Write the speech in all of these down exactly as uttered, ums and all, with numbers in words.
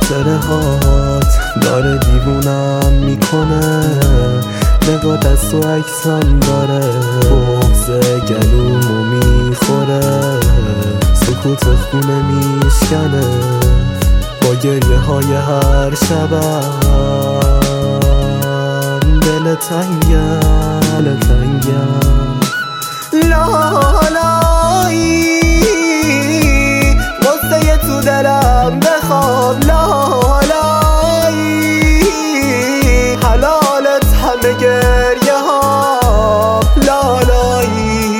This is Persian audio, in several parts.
خاطره هات داره دیوونم میکنه، نگات از تو عکسم داره بغض گلومو میخوره، سکوت خونه میشکنه با گریه های هر شبم، دل تنگم دل تنگم لالایی غصه تو دلم بخواب لالایی حلالت همه گریه ها لالایی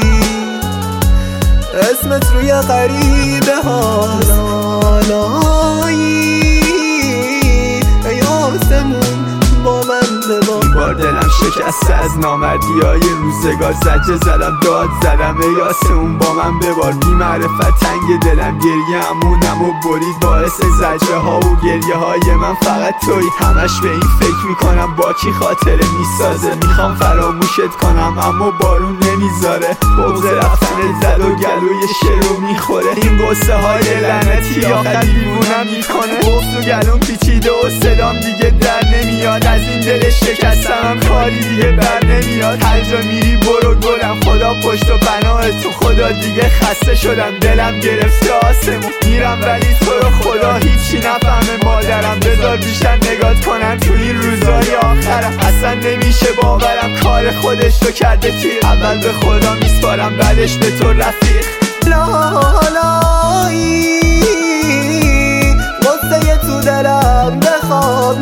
اسمت روی غریبه ها لالایی ای آسمون با من ببار. بار دلم شکسته از نامردی های روزگار، زجه زدم داد زدم ای آسمون با من ببار. بی معرفت تنگ دلم گریه امونم و برید، باعث زجه ها و گریه های من فقط توی. همش به این فکر میکنم با کی خاطره میسازه، میخوام فراموشت کنم اما بارون نمیذاره، بغض رفتن زد و گلوی شروع میخوره. این قصه های لعنتی آخر دیوونم میکنه، بغض و گلوم پیچیده و صدام دیگه در نمیاد، از این دل شکستم کاری دیگه بر نمیاد. هر جا میری برو گلم، خدا پشت و پناه تو، خدا دیگه خسته شدم دلم گرفته آسمون. میرم ولی تو رو خدا هیچی نفهمه مادرم، بذار بیشتر نگات کنم تو این روزای آخرم. اصلا نمیشه باورم کار خودش رو کرده تیر، اول به خدا میسپارم بعدش به تو رفیق. لالایی غصه تو دلم بخواب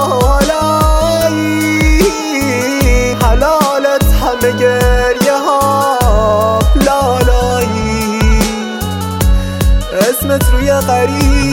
لالایی حلالت همه گریه ها لالایی اسمت روی غریب